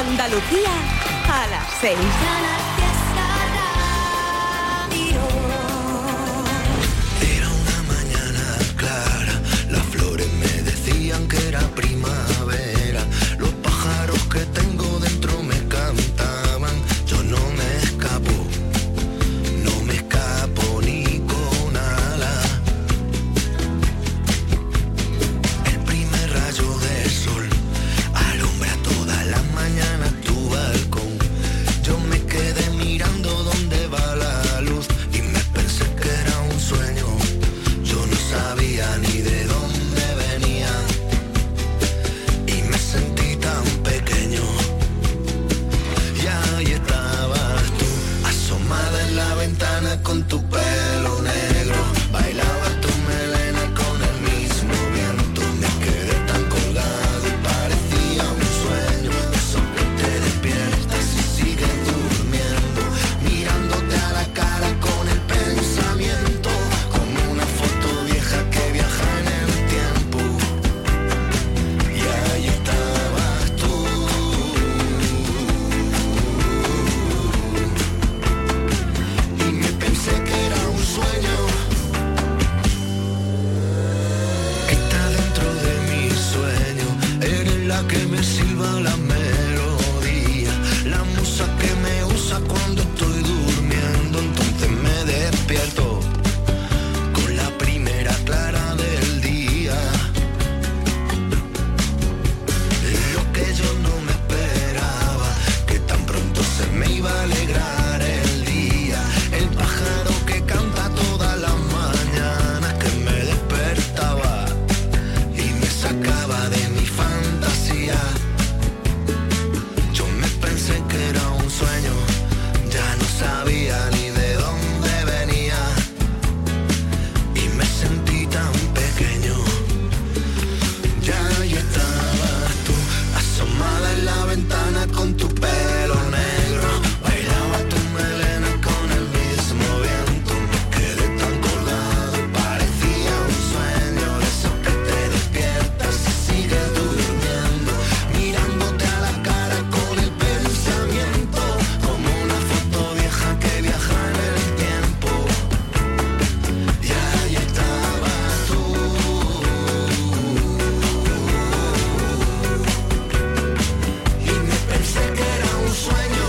Andalucía a las 6. Era una mañana clara, las flores me decían que era primavera, los pájaros que tengo dentro me cantaban, yo no me escapo ni con alas. El primer rayo del sol alumbra todas las mañanas tu balcón. Yo me quedé mirando dónde va la luz y me pensé que era un sueño. Yo no sabía ni de dónde venía y me sentí tan pequeño. Y ahí estabas tú, asomada en la ventana con tu pelo negro. Bailabas tu melena con el mismo viento. Me quedé tan colgado y parecía un sueño. Eso que te despiertas y sigues durmiendo, mirándote a la cara con el pensamiento, como una foto vieja que viaja en el tiempo. Y ahí estabas tú. Y me pensé que era un sueño. Está dentro de mi sueño. Eres la que me silba la melodía, la musa que me usa cuando estoy durmiendo. Entonces me despierto con la primera clara del día. Lo que yo no me esperaba, que tan pronto se me iba a alegrar el día. El pájaro que canta todas las mañanas, que me despertaba y me sacaba de mi fantasía. Yo me pensé que era un sueño, ya no sabía ni de dónde venía y me sentí tan pequeño. Ya ahí estabas tú, asomada en la ventana con tu pelo negro. Bailaba tu melena con el mismo viento. Me quedé tan colgado y parecía un sueño. De esos que te despiertas y sigues durmiendo, mirándote a la cara con el pensamiento, como una foto vieja que viaja en el tiempo. Y ahí estabas tú. Y me pensé que era un sueño.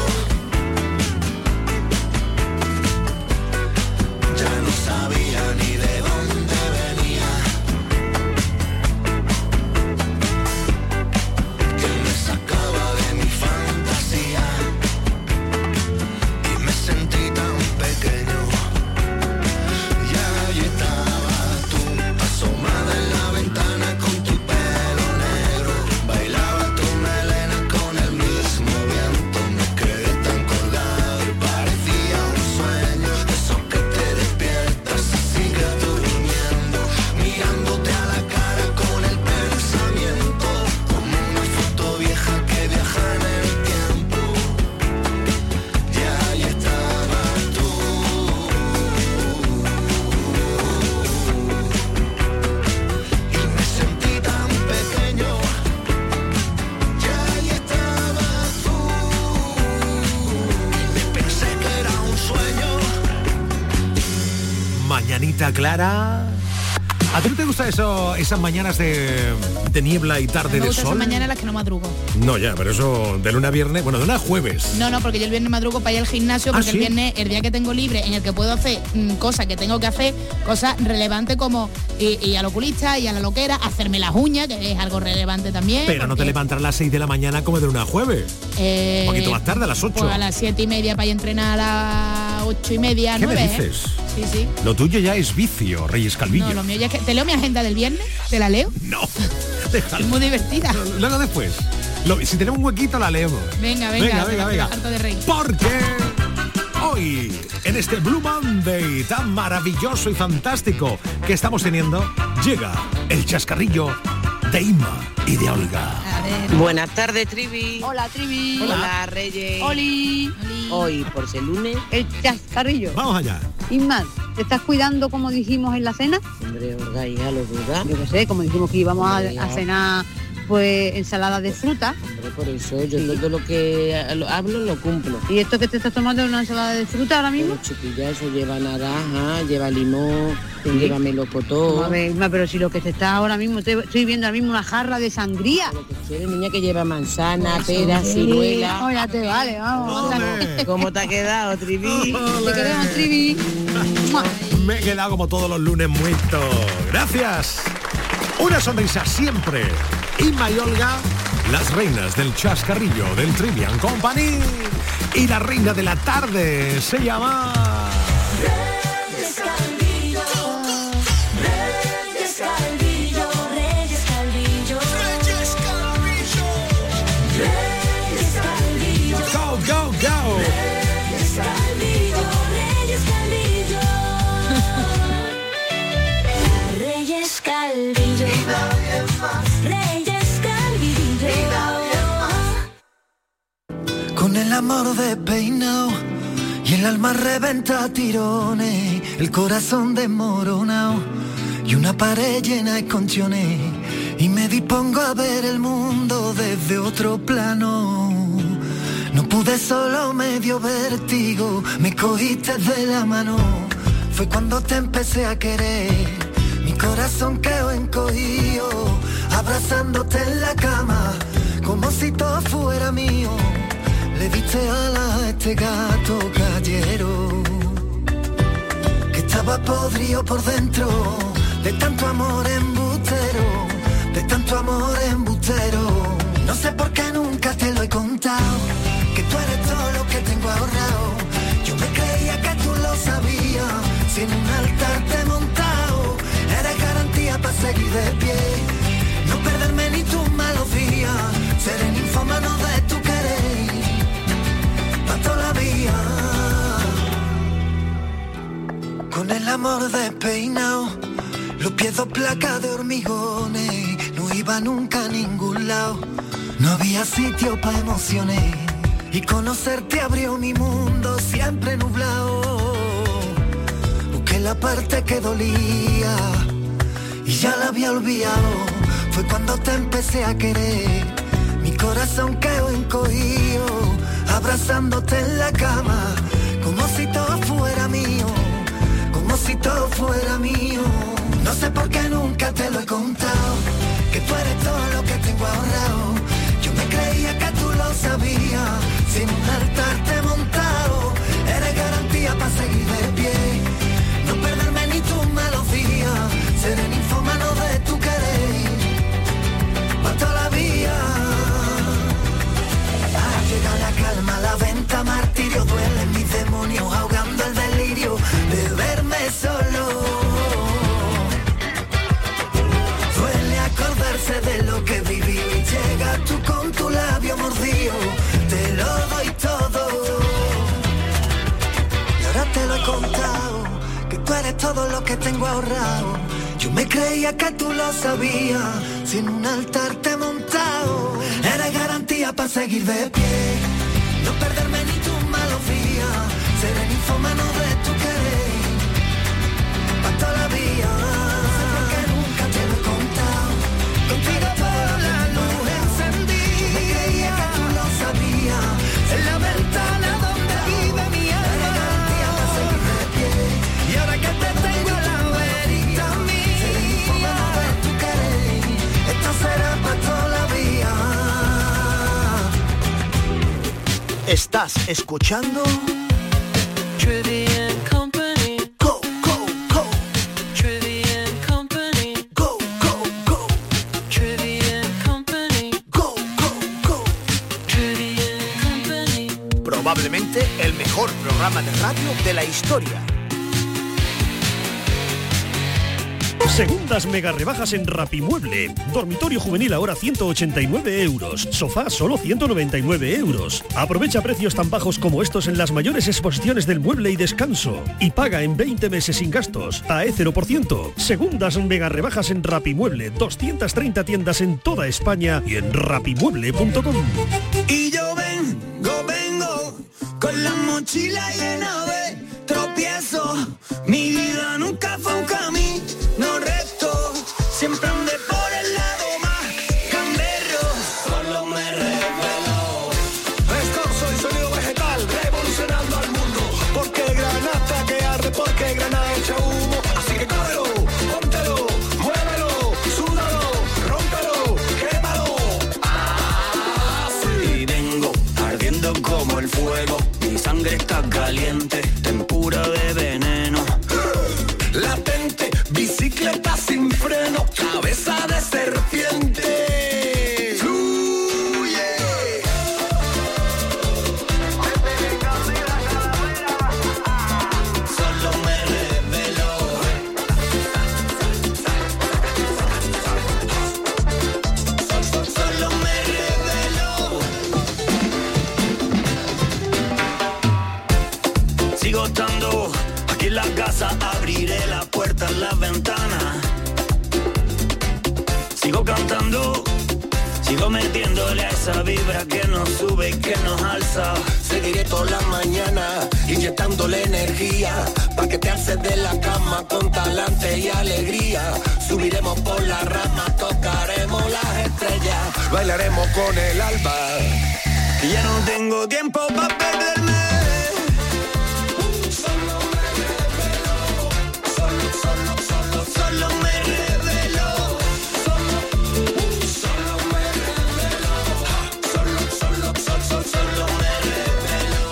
Ya no sabía ni de dónde venía, que me sacaba de mi fantasía y me sentí tan pequeño. Y ahí estabas tú, asomada en la ventana con tu pelo negro. Bailaba tu melena con el mismo viento. Me quedé tan colgado y parecía un sueño. De esos que te despiertas y sigues durmiendo, mirándote a la cara con el pensamiento, como una foto vieja que viaja en el tiempo. Y ahí estabas tú. Y me sentí tan pequeño. Y ahí estabas tú. Y me pensé que era un sueño. Mañanita clara. ¿A ti no te gusta eso, esas mañanas de niebla y tarde Me de gusta esa sol? mañana en las que no madrugo. No, ya, pero eso de lunes a viernes, bueno, de lunes a jueves. No, porque yo el viernes madrugo para ir al gimnasio, porque ¿sí? el viernes, el día que tengo libre, en el que puedo hacer cosas que tengo que hacer, cosas relevantes como ir al oculista, y a la loquera, hacerme las uñas, que es algo relevante también. Pero no te levantas a las 6 de la mañana como de lunes a jueves. Un poquito más tarde, a las 8. Pues a las 7:30 para ir a entrenar a las 8:30, ¿Qué 9. me dices? Sí, sí. Lo tuyo ya es vicio, Reyes Calvillo. No, lo mío ya es que... ¿Te leo mi agenda del viernes? ¿Te la leo? No, déjalo. Es muy divertida. Luego después. Si tenemos un huequito la leemos. Venga. Harto de reír. Porque hoy, en este Blue Monday tan maravilloso y fantástico que estamos teniendo, llega el chascarrillo de Inma y de Olga. A ver. Buenas tardes, Trivi. Hola, Trivi. Hola, Reyes. Oli. Hoy, por ser lunes, El chascarrillo. Vamos allá. Ismael, ¿te estás cuidando como dijimos en la cena? hombre, Olga, hija, lo duda. Yo qué sé, como dijimos que íbamos a cenar Pues ensalada de fruta. Pero por eso yo todo lo que hablo lo cumplo. ¿Y esto que te estás tomando es una ensalada de fruta ahora mismo? Pero, chiquilla, eso lleva naranja, lleva limón, lleva melocotón. A ver, Inma, pero si lo que te está ahora mismo, estoy viendo ahora mismo una jarra de sangría. Lo que quieres, niña, que lleva manzana, pera, ciruela. Oh, ya te vale, vamos. ¿Cómo te ha quedado, Trivi? Te queremos, Trivi. Me he quedado como todos los lunes muerto. Gracias. Una sonrisa siempre. Inma y Olga, las reinas del chascarrillo del Trivian Company. Y la reina de la tarde se llama... Reyes Calvillo, Reyes Calvillo, Reyes Calvillo, Reyes Calvillo, Reyes Calvillo. Go, go, go. Reyes Calvillo, Reyes Calvillo, Reyes Calvillo, Reyes Calvillo. Con el amor despeinado y el alma reventa a tirones, el corazón desmoronado y una pared llena de esconciones, y me dispongo a ver el mundo desde otro plano. No pude, solo me dio vértigo, me cogiste de la mano. Fue cuando te empecé a querer, mi corazón quedó encogido, abrazándote en la cama, como si todo fuera mío. Le diste alas a este gato callero, que estaba podrido por dentro, de tanto amor embustero, de tanto amor embustero. No sé por qué nunca te lo he contado, que tú eres todo lo que tengo ahorrado. Yo me creía que tú lo sabías, si en un altar te he montado, eres garantía para seguir de pie, no perderme ni tus malos días, seré ninfómano de tu querer, pa' toda la vida. Con el amor despeinado, los pies dos placas de hormigones, no iba nunca a ningún lado, no había sitio para emociones, y conocerte abrió mi mundo siempre nublado. Busqué la parte que dolía y ya la había olvidado. Fue cuando te empecé a querer, mi corazón quedó encogido, abrazándote en la cama, como si todo fuera mío, como si todo fuera mío. No sé por qué nunca te lo he contado, que tú eres todo lo que tengo ahorrado. Yo me creía que tú lo sabías, sin un altar te he montado, eres garantía para seguir de pie, no perderme ni tus malos días, seré ninfómano de tu querer, pa' toda la vida. Llega la calma, la venta, martirio, duelen mis demonios, ahogando el delirio de verme solo. Duele acordarse de lo que viví, llegas tú con tu labio mordido, te lo doy todo. Y ahora te lo he contado, que tú eres todo lo que tengo ahorrado. Yo me creía que tú lo sabías, sin un altar te he montado, eres garantía para seguir de pie, no perderme ni tus malos días, seré ninfómano de tu querer, pa' toda la vida. No sé por qué nunca te lo he contado, contigo por la luz encendí, me creía que tú lo sabías, en la ventana donde vive mi alma, eres garantía para seguir de pie, y ahora que te tengo a la verita a mí, seré ninfómano de tu querer, esto será pa' toda la vida. Estás escuchando Trivian Company, Go, Go, Go, Trivian Company, Go, Go, Go, Trivian Company, Go, Go, Go. Trivian Company. Probablemente el mejor programa de radio de la historia. Segundas mega rebajas en Rapimueble. Dormitorio juvenil ahora 189 euros. Sofá solo 199 euros. Aprovecha precios tan bajos como estos en las mayores exposiciones del mueble y descanso. Y paga en 20 meses sin gastos. AE 0%. Segundas mega rebajas en Rapimueble. 230 tiendas en toda España y en rapimueble.com. Y yo vengo con la mochila llena de tropiezos. Mi vida nunca fue un camino recto, siempre andé por el lado más candela. reveló. Escorzo y sonido vegetal revolucionando al mundo. Porque Granata que arde, porque Granada echa humo. Así que cógelo, póntelo, muévelo, súdalo, rómpelo, quémalo. Así vengo, ardiendo como el fuego. Mi sangre está caliente, tempura de veneno. Latente, bicicleta sin freno, cabeza de serpiente. Fluye. Solo me revelo. Solo me revelo. Sigo estando aquí en la casa, abriré la puerta, la ventana. Sigo cantando, sigo metiéndole a esa vibra que nos sube y que nos alza. Seguiré toda la mañana inyectándole energía pa' que te alces de la cama con talante y alegría. Subiremos por las ramas, tocaremos las estrellas, bailaremos con el alba. Y ya no tengo tiempo pa' perderme. Solo me revelo. Solo me revelo. Solo me revelo. Solo me revelo.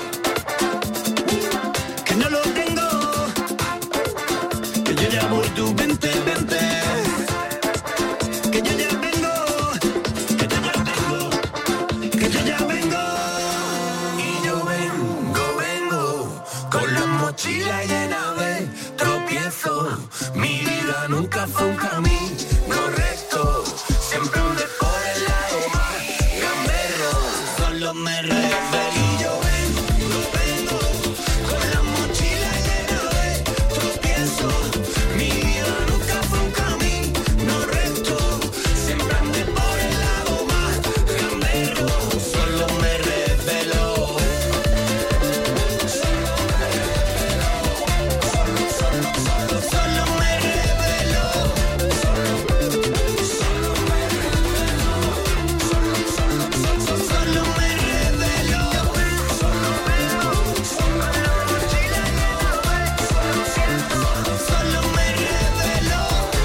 Que no lo tengo. Que yo ya voy, tú vente, vente. Que yo ya vengo. Que yo ya vengo. Que yo ya vengo. Y yo vengo con la mochila llena de tropiezos. Mi vida nunca fue un camino recto. Siempre andé por el lado más gamberro. Solo me revelo. Y yo vengo con la mochila llena de tropiezos. Mi vida nunca fue un camino recto. Siempre andé por el lado más gamberro. Solo me revelo. Solo me revelo. Solo me revelo. Solo me revelo.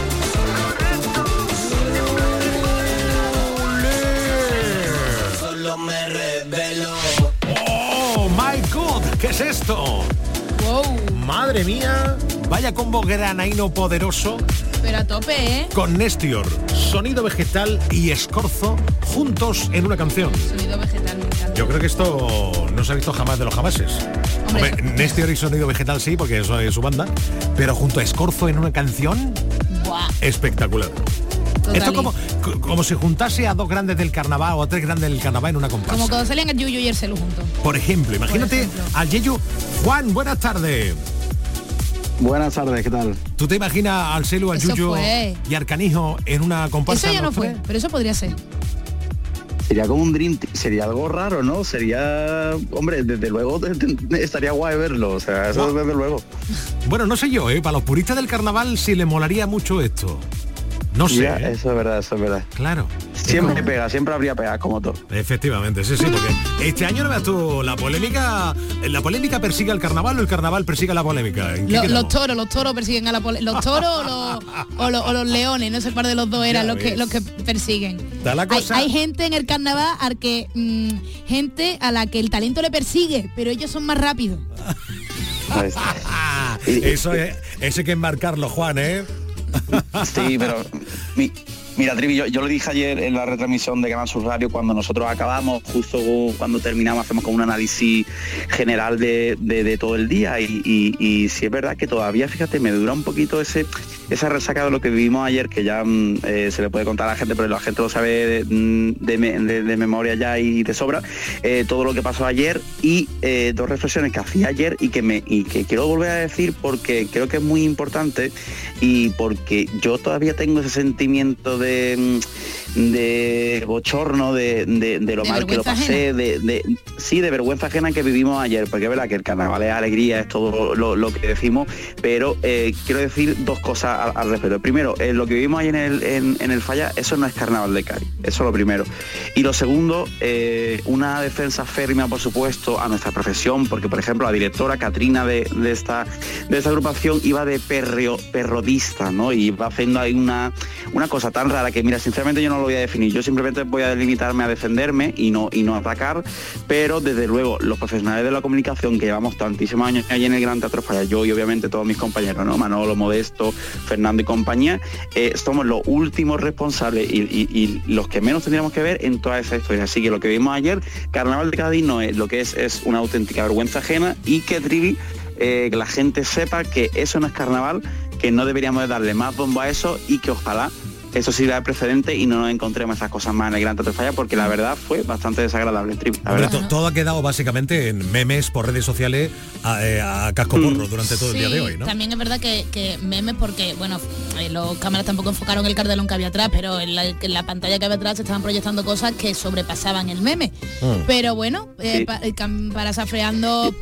Solo me revelo. ¡Oh, my God! ¿Qué es esto? Wow, Madre mía, vaya combo granaíno poderoso pero a tope, ¿eh? con Nestior, sonido vegetal y Escorzo juntos en una canción. Sonido vegetal, me encanta. Yo creo que esto no se ha visto jamás de los jamases. Hombre. Nestior y sonido vegetal sí, porque eso es su banda, pero junto a Escorzo en una canción, Buah, espectacular. total. Esto como si juntase a dos grandes del carnaval o a tres grandes del carnaval en una comparsa. Como cuando salían el Yuyu y el Celu juntos. Por ejemplo, imagínate ejemplo. al Yeyu. Juan, buenas tardes. Buenas tardes, ¿qué tal? ¿Tú te imaginas al Celu, al Eso Yuyu fue. y al Canijo en una comparsa? Eso ya no los fue, tres? pero eso podría ser. Sería como un dream team, sería algo raro, ¿no? Sería, hombre, desde luego estaría guay verlo, o sea, eso desde luego. Bueno, no sé yo, para los puristas del carnaval sí le molaría mucho esto. No sé. Ya, eso es verdad, eso es verdad. Claro. Siempre pega, siempre habría pegas, como todo. Efectivamente, sí, porque este año no veas tú la polémica persigue al carnaval o el carnaval persigue a la polémica. ¿En qué Los quedamos? toros persiguen a la los toros o los leones, no sé cuál de los dos eran Ya los que ves. persiguen. Da la cosa- Hay gente en el carnaval al que gente a la que el talento le persigue, pero ellos son más rápidos. ¿Sabes? Ah, eso es, ese hay que enmarcarlo, Juan, ¿eh? Sí, pero mira, Trivi, yo lo dije ayer en la retransmisión de Canal Sur Radio cuando nosotros acabamos, justo cuando terminamos hacemos como un análisis general de todo el día y sí es verdad que todavía, fíjate, me dura un poquito esa resaca de lo que vivimos ayer, que ya se le puede contar a la gente, pero la gente lo sabe de memoria ya y de sobra, todo lo que pasó ayer y dos reflexiones que hacía ayer y que quiero volver a decir porque creo que es muy importante y porque yo todavía tengo ese sentimiento de bochorno, de lo mal que lo pasé, sí, de vergüenza ajena que vivimos ayer, porque es verdad que el carnaval es alegría, es todo lo que decimos, pero quiero decir dos cosas al respecto. Primero, lo que vimos ahí en el Falla, eso no es carnaval de Cádiz, eso es lo primero. Y lo segundo, una defensa férrea, por supuesto, a nuestra profesión, porque por ejemplo la directora Catrina de esta agrupación iba de perrodista, ¿no? Y va haciendo ahí una cosa tan rara que, mira, sinceramente yo no lo voy a definir, yo simplemente voy a limitarme a defenderme y no atacar, pero desde luego los profesionales de la comunicación que llevamos tantísimos años allí en el Gran Teatro Falla, yo y obviamente todos mis compañeros, ¿no? Manolo, Modesto, Fernando y compañía, somos los últimos responsables y los que menos tendríamos que ver en toda esa historia. Así que lo que vimos ayer, Carnaval de Cádiz no es, lo que es una auténtica vergüenza ajena, y que Trivi, que la gente sepa que eso no es carnaval, que no deberíamos de darle más bombo a eso, y que ojalá eso sirva de precedente y no nos encontremos esas cosas más en el Gran Teatro Falla, porque la verdad fue bastante desagradable, Trivi, la verdad. Todo ha quedado básicamente en memes por redes sociales a cascoporro durante todo el día de hoy, ¿no? También es verdad que memes, porque bueno, los cámaras tampoco enfocaron el cartelón que había atrás, pero en la pantalla que había atrás se estaban proyectando cosas que sobrepasaban el meme. Pero bueno, parafraseando,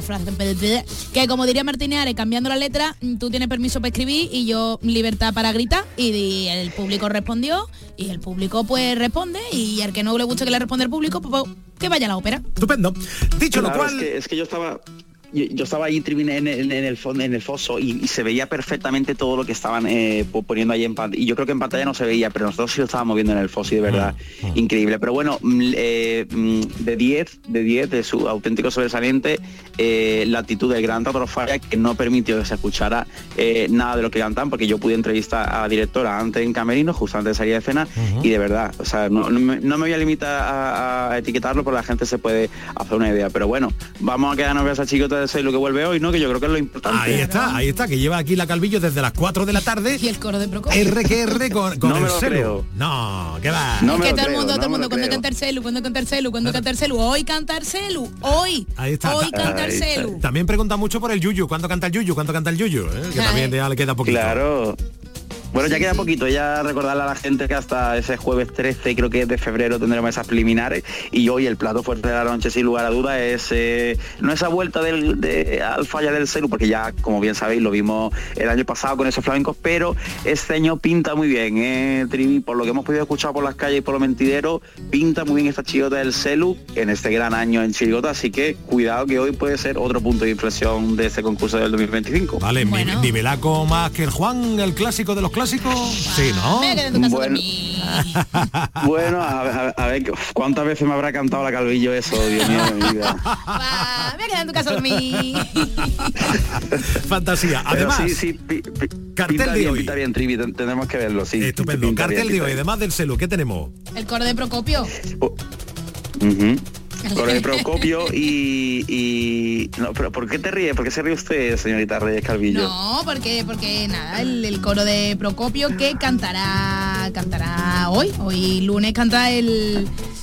que como diría Martínez Ares, cambiando la letra, tú tienes permiso para escribir y yo libertad para gritar, y el público respondió, y el público pues responde, y al que no le guste que le responda el público, pues que vaya a la ópera. Estupendo. Dicho lo cual... Es que yo estaba ahí en el foso y se veía perfectamente todo lo que estaban poniendo ahí en pantalla, y yo creo que en pantalla no se veía, pero nosotros sí lo estábamos viendo en el foso, y de verdad increíble. Pero bueno, de 10 de su auténtico sobresaliente, la actitud del Gran Teatro Falla, que no permitió que se escuchara nada de lo que cantan, porque yo pude entrevistar a la directora antes en camerino, justo antes de salir de escena, y de verdad, o sea, no me voy a limitar a etiquetarlo, porque la gente se puede hacer una idea. Pero bueno, vamos a quedarnos con esa chicota de Celu que vuelve hoy, ¿no? Que yo creo que es lo importante. Ahí está, que lleva aquí la Calvillo desde las 4 de la tarde. Y el coro de Procopio. RQR con no el me lo Celu. Creo. No, ¿qué va? No es me que lo todo creo, el mundo, no cuando canta el Celu, cuando canta el Celu, cuando canta el Celu, hoy canta el Celu, hoy. Ahí está. Hoy canta el Celu. También pregunta mucho por el Yuyu, ¿cuándo canta el Yuyu? Que también ya le queda poquito. Claro. Bueno, ya queda poquito, ya recordarle a la gente que hasta ese jueves 13, creo que es de febrero, tendremos esas preliminares, y hoy el plato fuerte de la noche, sin lugar a dudas, es no esa vuelta al Falla del Celu, porque ya, como bien sabéis, lo vimos el año pasado con esos flamencos, pero este año pinta muy bien, Trivi, por lo que hemos podido escuchar por las calles y por los mentideros, pinta muy bien esta chirigota del Celu en este gran año en chirigota, así que cuidado, que hoy puede ser otro punto de inflexión de este concurso del 2025. Vale, bueno. nivelaco más que el Juan, el clásico de los clásicos. Sí, ¿no? Me quedé en tu casa dormir. Bueno, a ver, ¿cuántas veces me habrá cantado la Calvillo eso, Dios mío de mi vida? Me quedé en tu casa dormir. Fantasía. Además, cartel de hoy. Pinta bien, Trivi, tenemos que verlo, sí. Estupendo. Cartel de hoy, además del Celu, ¿qué tenemos? El coro de Procopio. Coro de Procopio y no, pero ¿por qué te ríes? ¿Por qué se ríe usted, señorita Reyes Calvillo? No, porque nada, el coro de Procopio, que cantará hoy lunes canta el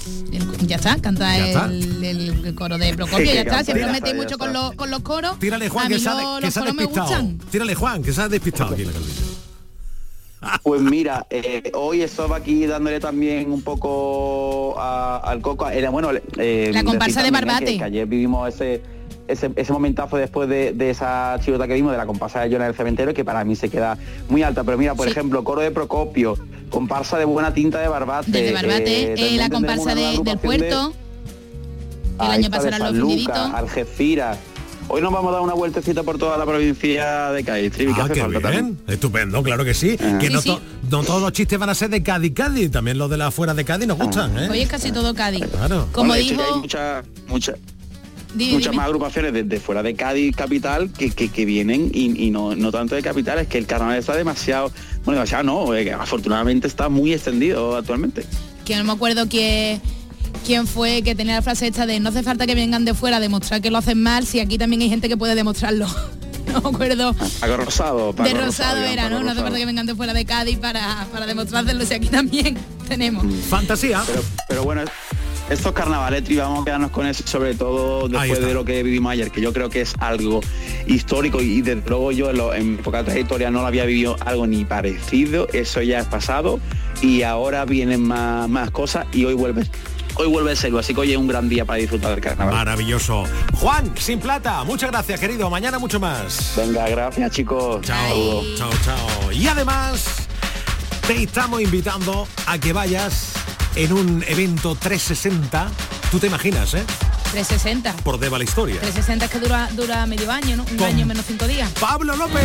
coro de Procopio, ya está. Siempre me metí mucho con los coros. Tírale, Juan, que se ha despistado. Tírale, Juan, que se ha despistado aquí la Calvillo. Pues mira, hoy estaba aquí dándole también un poco al coco. La comparsa de Barbate. Que ayer vivimos ese momentazo después de esa chirigota que vimos, de la comparsa de Llona del Cementerio, que para mí se queda muy alta. Pero mira, por ejemplo, coro de Procopio, comparsa de Buena Tinta de Barbate. Desde Barbate, la comparsa del Puerto, el año pasado eran los fundiditos. Algeciras. Hoy nos vamos a dar una vueltecita por toda la provincia de Cádiz, Trivi, que hace qué falta bien. también. Estupendo, claro que sí. Que no todos los chistes van a ser de Cádiz, también los de las afuera de Cádiz nos gustan, ¿eh? Hoy es casi todo Cádiz. Claro. Como Bueno, dijo... hay muchas más agrupaciones de fuera de Cádiz capital que vienen y no tanto de capital. Es que el carnaval está demasiado afortunadamente está muy extendido actualmente. Que no me acuerdo quién fue que tenía la frase esta de no hace falta que vengan de fuera a demostrar que lo hacen mal, si aquí también hay gente que puede demostrarlo. No me acuerdo. Paco Rosado. De Rosado era, ¿no? No hace falta que vengan de fuera de Cádiz para demostrárselo, si aquí también tenemos. Fantasía. Pero bueno, estos carnavales, y vamos a quedarnos con eso, sobre todo después de lo que vivimos ayer, que yo creo que es algo histórico, y desde luego yo en mi poca trayectoria no lo había vivido algo ni parecido. Eso ya es pasado y ahora vienen más cosas, y hoy vuelve hoy vuelve a serlo, así que hoy es un gran día para disfrutar del carnaval. Maravilloso. Juan, Sin Plata, muchas gracias, querido. Mañana mucho más. Venga, gracias, chicos. Chao, chao, chao. Y además, te estamos invitando a que vayas en un evento 360. Tú te imaginas, 360. Por Deva la historia. 360 es que dura medio año, ¿no? Un Con año menos 5 días. Pablo López.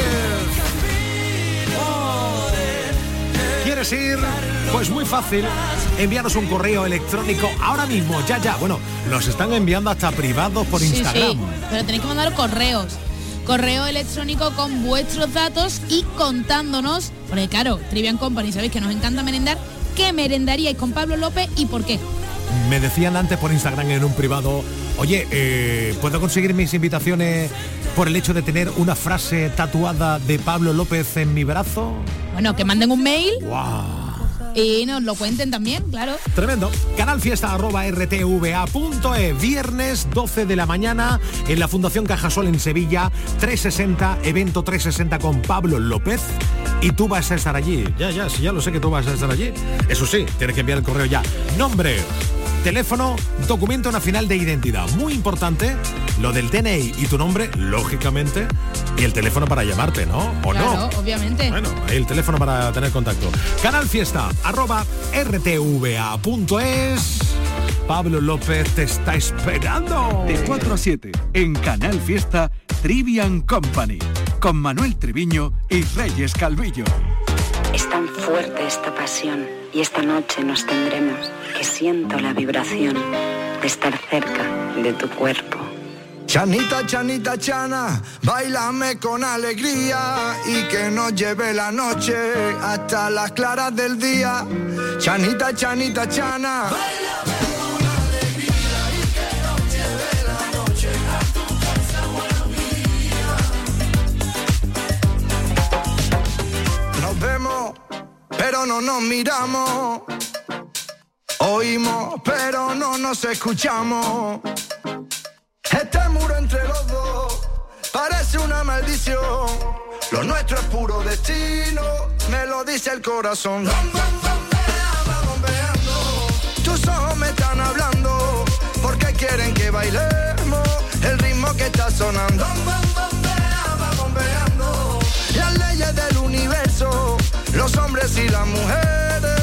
¿Quieres ir? Pues muy fácil. Envíanos un correo electrónico ahora mismo, ya. Bueno, nos están enviando hasta privados por Instagram. Sí, pero tenéis que mandar correos. Correo electrónico con vuestros datos y contándonos, porque claro, Trivian Company, sabéis que nos encanta merendar, ¿qué merendaríais con Pablo López y por qué? Me decían antes por Instagram en un privado, oye, ¿puedo conseguir mis invitaciones por el hecho de tener una frase tatuada de Pablo López en mi brazo? Bueno, que manden un mail. ¡Wow! Y nos lo cuenten también, claro. Tremendo. Canalfiesta@rtva.es. Viernes 12 de la mañana en la Fundación Cajasol en Sevilla. 360, evento 360 con Pablo López. Y tú vas a estar allí. Ya lo sé que tú vas a estar allí. Eso sí, tienes que enviar el correo ya. Nombre, teléfono, documento nacional de identidad. Muy importante, lo del DNI y tu nombre, lógicamente, y el teléfono para llamarte, ¿no? ¿O claro, no? obviamente. Bueno, ahí el teléfono para tener contacto. Canalfiesta@rtva.es. Pablo López te está esperando. De 4 a 7, en Canal Fiesta, Trivian Company, con Manuel Triviño y Reyes Calvillo. Es tan fuerte esta pasión y esta noche nos tendremos, que siento la vibración de estar cerca de tu cuerpo. Chanita, chanita, chana, bailame con alegría y que nos lleve la noche hasta las claras del día. Chanita, chanita, chana, bailame con alegría y que nos lleve la noche a tu casa, buena mía. Nos vemos, pero no nos miramos. Oímos, pero no nos escuchamos. Este muro entre los dos parece una maldición. Lo nuestro es puro destino, me lo dice el corazón. Bombeando, tus ojos me están hablando, porque quieren que bailemos el ritmo que está sonando. Bombeando, las leyes del universo, los hombres y las mujeres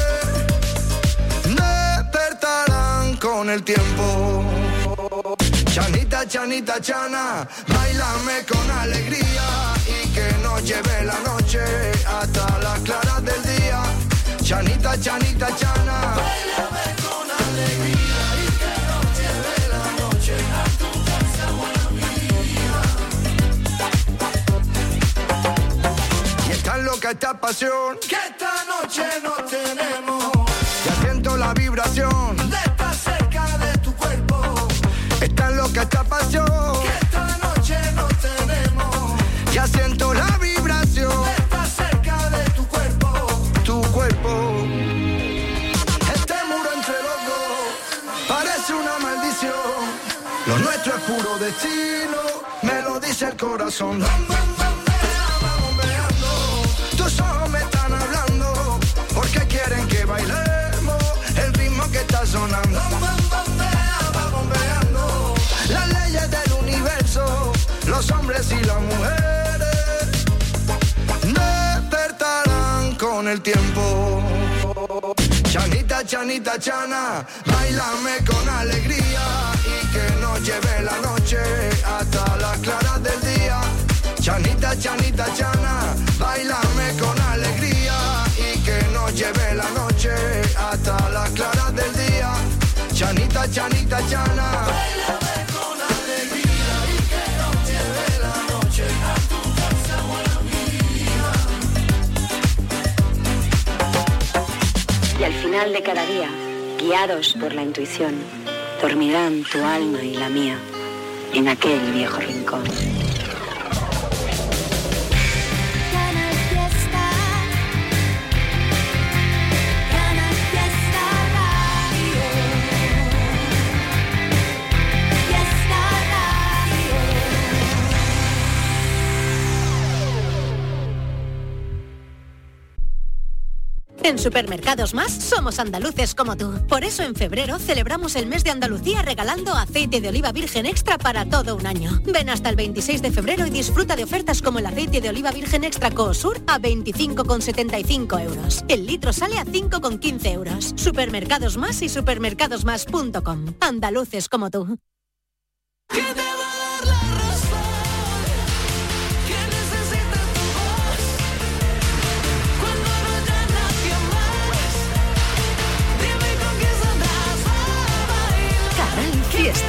despertarán con el tiempo. Chanita, chanita, chana, bailame con alegría y que nos lleve la noche hasta las claras del día. Chanita, chanita, chana, bailame con alegría y que nos lleve la noche a tu casa, buena mía. Y es tan loca esta pasión que esta noche nos tenemos. Ya siento la vibración de estar cerca de tu cuerpo. Es tan loca esta pasión que esta noche nos tenemos. Ya siento la vibración de estar cerca de tu cuerpo. Tu cuerpo. Este muro entre los dos parece una maldición. Lo nuestro es puro destino, me lo dice el corazón. Bombeando, tus ojos me están hablando, porque quieren que bailemos el ritmo que está sonando. Las leyes del universo, los hombres y las mujeres despertarán con el tiempo. Chanita, chanita, chana, bailame con alegría y que nos lleve la noche hasta las claras del día. Chanita, chanita, chana, bailame con alegría y que nos lleve la noche hasta las claras del día. Chanita, chanita, chana, bailame. Y al final de cada día, guiados por la intuición, dormirán tu alma y la mía en aquel viejo rincón. En Supermercados Más somos andaluces como tú. Por eso en febrero celebramos el mes de Andalucía regalando aceite de oliva virgen extra para todo un año. Ven hasta el 26 de febrero y disfruta de ofertas como el aceite de oliva virgen extra Coosur a 25,75 euros. El litro sale a 5,15 euros. Supermercados Más y supermercadosmás.com. Andaluces como tú. Canal Fiesta.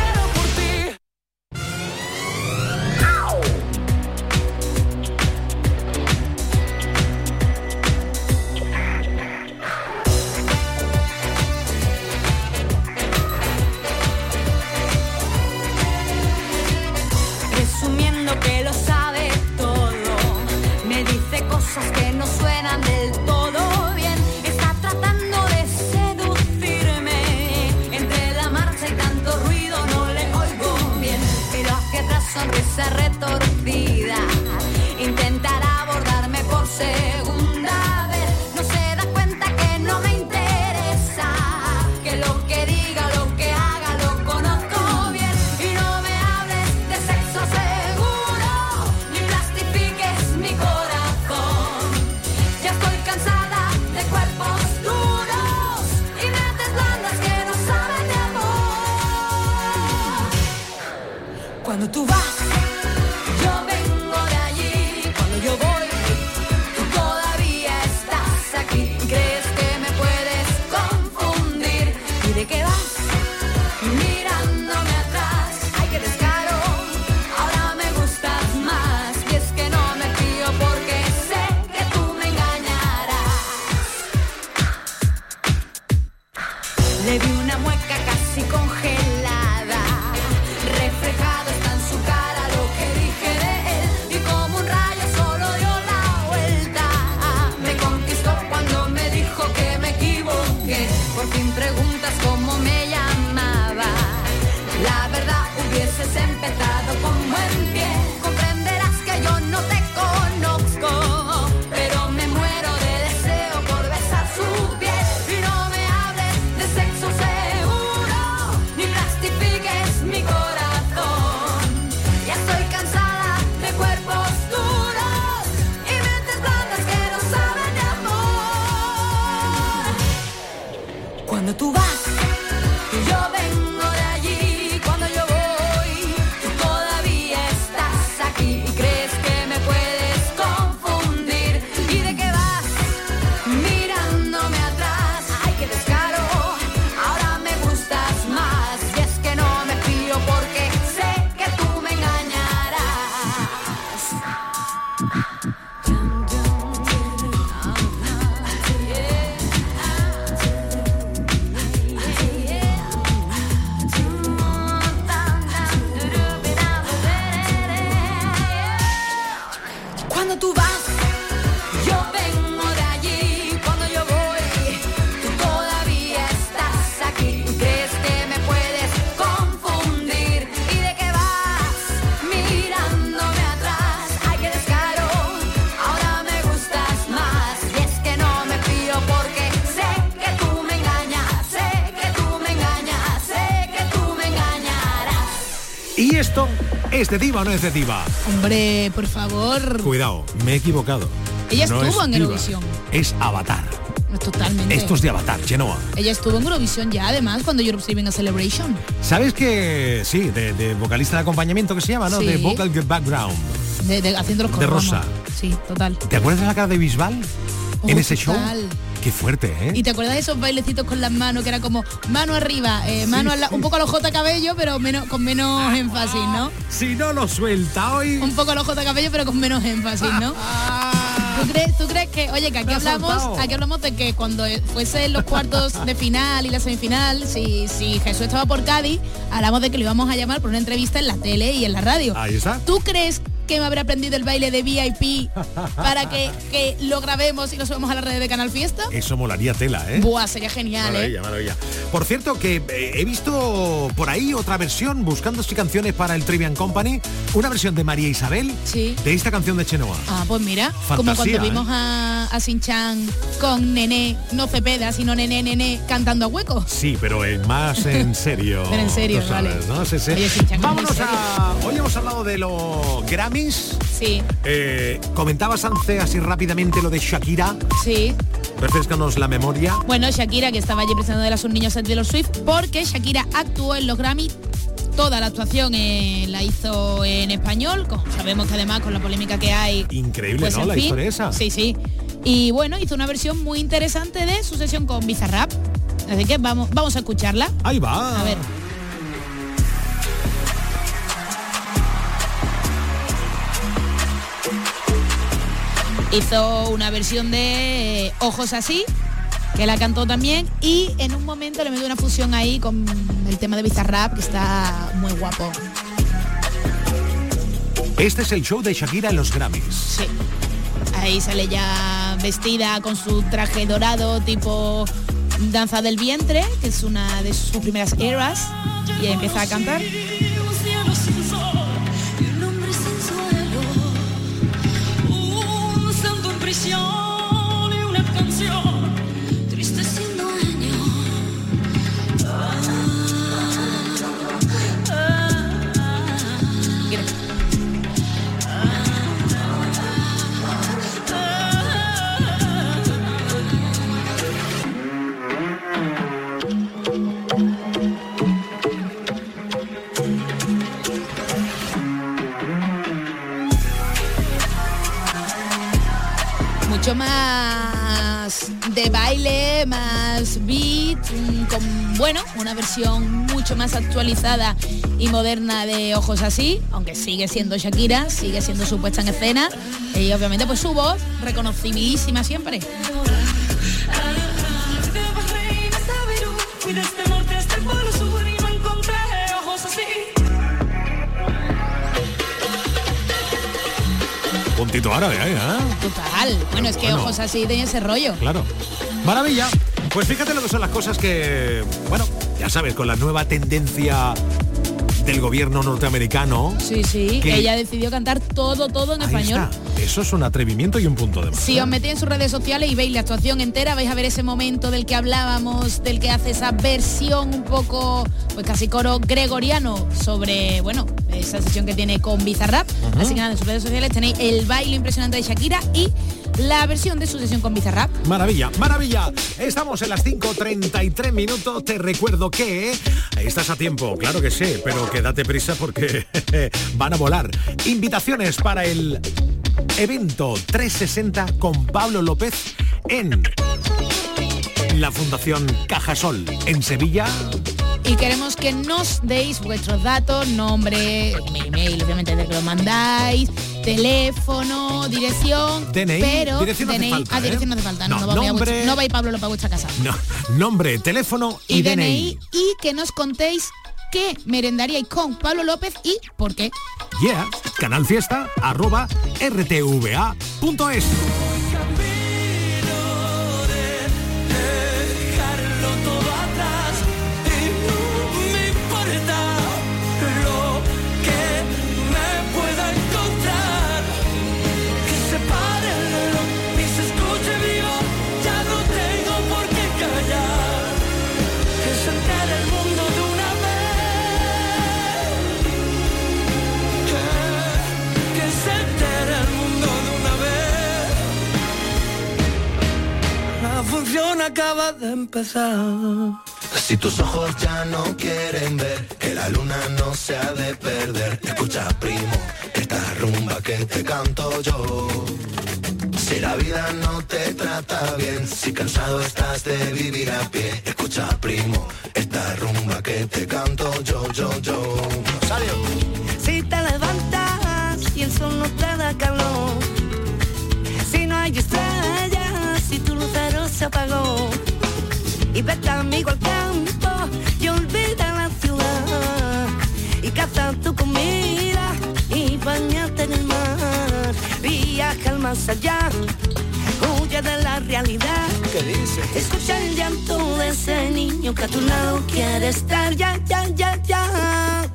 Presumiendo que lo sabe todo, me dice cosas que no suenan del todo bien. Está tratando de seducirme, entre la marcha y tanto ruido no le oigo bien. Pero hacia atrás sonrisa retorcida, intentará abordarme por segunda vez. No se da cuenta que no me interesa, que lo que diga, lo que haga lo conozco bien. Y no me hables de sexo seguro, ni plastifiques mi corazón. Ya estoy cansada de cuerpos duros y mentes blandas que no saben de amor. Cuando tú vas, yo vengo de allí. Cuando yo voy, tú todavía estás aquí. ¿Crees que me puedes confundir? ¿Y de qué vas? Mirándome atrás. Ay, qué descaro, ahora me gustas más. Y es que no me fío porque sé que tú me engañarás. Le vi una mueca casi congelada, reflejado está en su cara lo que dije de él. Y como un rayo solo dio la vuelta, me conquistó cuando me dijo que me equivoqué. Por fin preguntas cómo me llamaba, la verdad hubieses empezado con buen pie. Comprenderás que yo no te conozco, pero me muero de deseo por besar su piel. Y no me hables de sexo seguro, ni plastifiques mi corazón. Ya estoy cansada de cuerpos duros y mentes blandas que no saben de amor. Cuando tú vas, yo vengo de allí. Cuando yo voy, tú todavía estás aquí. Y crees que me puedes confundir. ¿Y de qué vas? Mirándome atrás. Ay, qué descaro, ahora me gustas más. Y es que no me fío porque sé que tú me engañarás. Cuando tú vas, yo vengo de allí. Cuando yo voy, tú todavía estás aquí. ¿Crees que me puedes confundir? ¿Y de qué vas? Mirándome atrás. Ay, qué descaro, ahora me gustas más. Y es que no me fío porque sé que tú me engañas. Sé que tú me engañas. Sé que tú me engañarás. ¿Y esto es de diva o no es de diva? Hombre, por favor. Cuidado, me he equivocado. Ella No estuvo es en diva, Eurovisión. Es Avatar. Totalmente. Esto es de Avatar, Chenoa. Ella estuvo en Eurovisión ya, además, cuando Europe's Living a Celebration. ¿Sabes que sí, de vocalista de acompañamiento que se llama, ¿no? Sí. De vocal background. Haciendo los De coros. Rosa. Sí, total. ¿Te acuerdas de la cara de Bisbal en ese show? Total. Qué fuerte, ¿eh? ¿Y te acuerdas de esos bailecitos con las manos que era como mano arriba, mano un poco a los J Cabello, pero con menos énfasis, ¿no? Si no lo suelta hoy. Un poco a los J Cabello, pero con menos énfasis, ¿no? ¿Tú crees que, oye, que aquí hablamos de que cuando fuese los cuartos de final y la semifinal, si Jesús estaba por Cádiz, hablamos de que lo íbamos a llamar por una entrevista en la tele y en la radio? Ahí está. ¿Tú crees que me habrá aprendido el baile de VIP para que lo grabemos y lo subamos a la red de Canal Fiesta. Eso molaría tela, ¿eh? Buah, sería genial, maravilla, maravilla. Por cierto, que he visto por ahí otra versión, buscando canciones para el Trivian Company, una versión de María Isabel, sí, de esta canción de Chenoa. Ah, pues mira, fantasía, como cuando vimos a Sinchan con Nené, no Cepeda, sino Nené cantando a hueco. Sí, pero más en serio. Pero en serio, tú sabes, vale. ¿no? Sí, sí. Oye, Sinchan, vámonos a... Hoy hemos hablado de los Grammys. Sí. Comentabas antes así rápidamente lo de Shakira. Sí. Refrescanos la memoria. Bueno, Shakira, que estaba allí presentando a sus niños de Taylor Swift, porque Shakira actuó en los Grammy. Toda la actuación la hizo en español, sabemos que además con la polémica que hay... Increíble, pues, ¿no? La historia esa. Sí, sí. Y bueno, hizo una versión muy interesante de su sesión con Bizarrap. Así que vamos a escucharla. Ahí va. A ver. Hizo una versión de Ojos Así, que la cantó también, y en un momento le metió una fusión ahí con el tema de Bizarrap, que está muy guapo. Este es el show de Shakira en los Grammys. Sí. Ahí sale ya vestida con su traje dorado tipo danza del vientre, que es una de sus primeras eras, y empieza a cantar. Y una canción triste sin dueño. Mucho más de baile, más beat, con, bueno, una versión mucho más actualizada y moderna de Ojos Así, aunque sigue siendo Shakira, sigue siendo su puesta en escena y obviamente pues su voz reconocidísima siempre. Puntito árabe, ¿eh? Total. Bueno, es que bueno, Ojos Así tenía ese rollo. Claro. Maravilla. Pues fíjate lo que son las cosas que, bueno, ya sabes, con la nueva tendencia del gobierno norteamericano. Sí, sí, que ella decidió cantar todo en español. Está. Eso es un atrevimiento y un punto de más. Si os metéis en sus redes sociales y veis la actuación entera, vais a ver ese momento del que hablábamos, del que hace esa versión un poco, pues casi coro gregoriano sobre, bueno, esa sesión que tiene con Bizarrap. Así que nada, en sus redes sociales tenéis el baile impresionante de Shakira y la versión de su sesión con Bizarrap. Maravilla, maravilla. Estamos en las 5:33 minutos. Te recuerdo que estás a tiempo, claro que sí, pero que date prisa porque van a volar. Invitaciones para el evento 360 con Pablo López en la Fundación Cajasol en Sevilla. Y queremos que nos deis vuestros datos, nombre, email, obviamente de que lo mandáis, teléfono, dirección, DNI, pero dirección DNI, no hace falta, dirección no hace falta, no, no va a ir Pablo López a vuestra casa. No, nombre, teléfono y DNI. Y que nos contéis qué merendaríais con Pablo López y por qué. Yeah, canalfiesta@rtva.es. Acaba de empezar. Si tus ojos ya no quieren ver que la luna no se ha de perder, escucha, primo, esta rumba que te canto yo. Si la vida no te trata bien, si cansado estás de vivir a pie, escucha, primo, esta rumba que te canto yo. Salió. Si te levantas y el sol no te da calor, si no hay estrellas, si tu lucero se apagó, y vete amigo al campo y olvida la ciudad, y caza tu comida y bañate en el mar. más allá. Huye de la realidad. ¿Qué dice? Escucha el llanto de ese niño que a tu lado quiere estar. Ya, ya, ya, ya.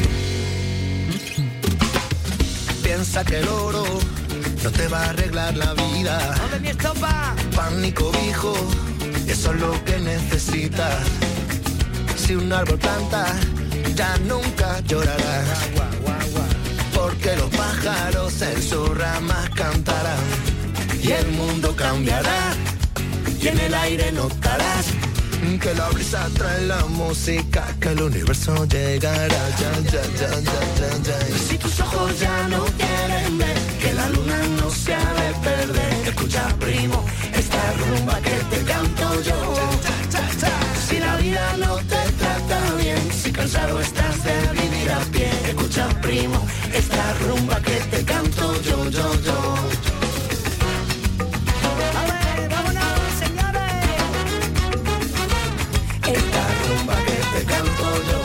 Piensa que el oro no te va a arreglar la vida. ¡Ole, mi estopa! Pan y cobijo, eso es lo que necesitas. Si un árbol planta, ya nunca llorará. Porque los pájaros en sus ramas cantarán. Y el mundo cambiará. Y en el aire notarás que la brisa trae la música, que el universo llegará. Ya, ya, ya, ya, ya, ya. Si tus ojos ya no quieren ver, que la luna no se ha de perder. Escucha, primo, esta rumba que te canto yo. Si la vida no te trata bien, si cansado estás de vivir a pie. Escucha, primo, esta rumba que te canto yo, yo, yo. Esta rumba que te canto yo.